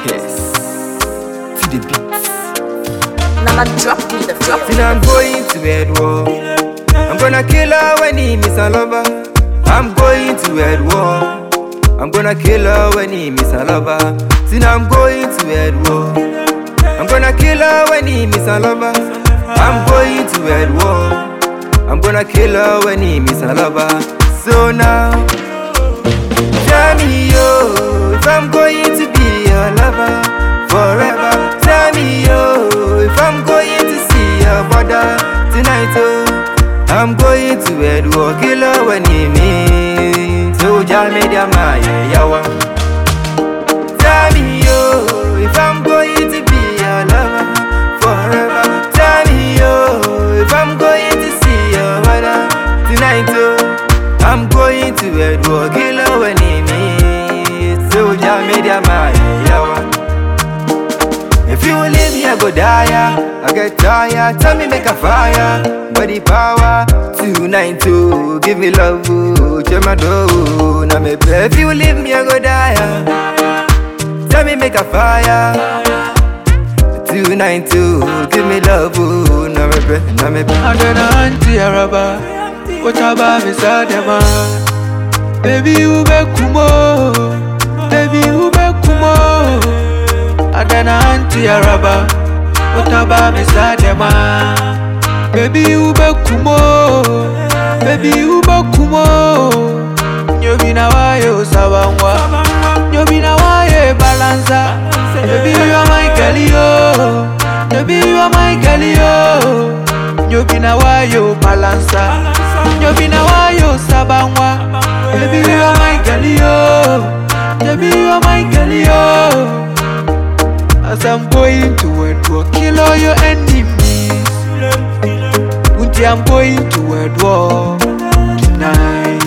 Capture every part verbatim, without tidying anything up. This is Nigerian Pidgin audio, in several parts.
Yes. To the beats. Now drop me the flop. Till I'm going to Edward. I'm gonna kill her when he miss a lover. I'm going to Edward. I'm gonna kill her when he miss a lover. Till I'm going to Edward. I'm gonna kill her when he miss a lover. I'm going to Edward. I'm gonna kill her when he miss a lover. So now, tell me yo, if I'm going to be your lover forever. Tell me yo, if I'm going to see your brother tonight oh. I'm going to Edward, kill her when he means. So Jah made ya my yawa. Tell me yo, if I'm going to be your lover forever. Tell me yo, if I'm going to see your brother tonight oh. I'm going to Edward, kill her when he meets. So Jah made ya my yawa. If you leave me, I go die. I get tired, tell me make a fire. Body power, tonight too. Give me love, oh, check my door. Now me pray. If you leave me, I go die. Tell me make a fire. Tonight too. Give me love, oh, now me pray, now me pray. I don't know auntie Araba, what about me Sadema? Baby you be kumo, baby you be kumo. I don't know auntie Araba, what about me Sadema? Baby you be kumo, baby you be kumo. You be na wa yo sabangwa, you be na wa ye balanza. Baby you are my girl yo, baby you are my girl yo. You be na wa yo balanza, you be na wa yo sabangwa. Baby you are my girl yo, baby you are my girl yo. As I'm going to work, to kill all your enemies. Until I'm going to work war tonight.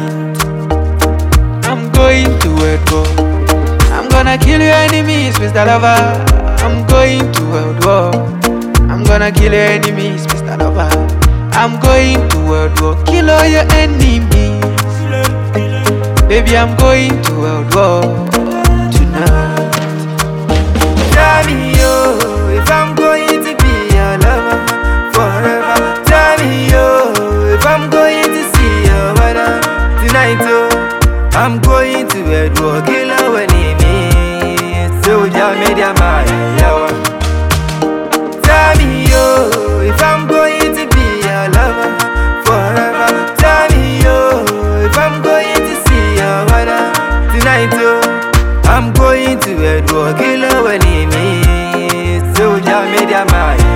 I'm going to work war. I'm gonna kill your enemies, Mister Lover. I'm going to world war. I'm gonna kill your enemies, Mister Lover. I'm going to world war. Kill all your enemies. Baby, I'm going to world war tonight. Tell me yo, if I'm going to be your lover forever. Tell me yo, if I'm going to see your brother tonight oh. I'm going to Edward, kill her when he meets. So Jah made ya my yawa. Tell me yo, if I'm going to be your lover forever. Tell me yo, if I'm going to see your brother tonight oh. I'm going to Edward, kill her when he meets. So Jah made ya my